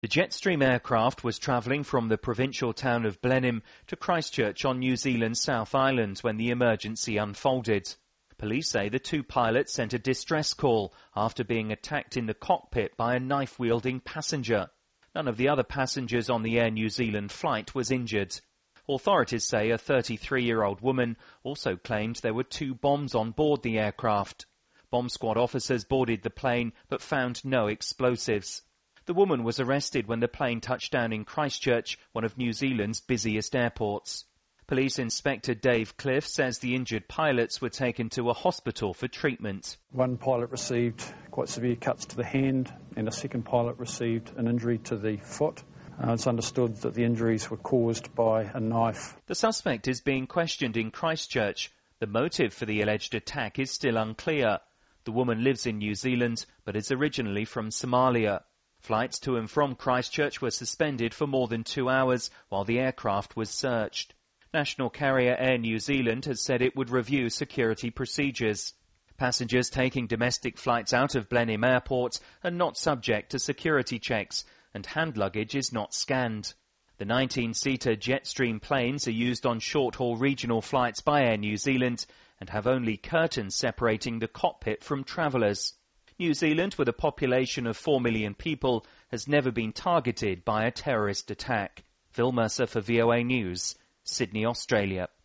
The Jetstream aircraft was travelling from the provincial town of Blenheim to Christchurch on New Zealand's South Island when the emergency unfolded. Police say the two pilots sent a distress call after being attacked in the cockpit by a knife-wielding passenger. None of the other passengers on the Air New Zealand flight was injured. Authorities say a 33-year-old woman also claimed there were two bombs on board the aircraft. Bomb squad officers boarded the plane but found no explosives. The woman was arrested when the plane touched down in Christchurch, one of New Zealand's busiest airports. Police Inspector Dave Cliff says the injured pilots were taken to a hospital for treatment. One pilot received quite severe cuts to the hand and a second pilot received an injury to the foot. It's understood that the injuries were caused by a knife. The suspect is being questioned in Christchurch. The motive for the alleged attack is still unclear. The woman lives in New Zealand but is originally from Somalia. Flights to and from Christchurch were suspended for more than 2 hours while the aircraft was searched. National carrier Air New Zealand has said it would review security procedures. Passengers taking domestic flights out of Blenheim Airport are not subject to security checks, and hand luggage is not scanned. The 19-seater Jetstream planes are used on short-haul regional flights by Air New Zealand and have only curtains separating the cockpit from travellers. New Zealand, with a population of 4 million people, has never been targeted by a terrorist attack. Phil Mercer for VOA News, Sydney, Australia.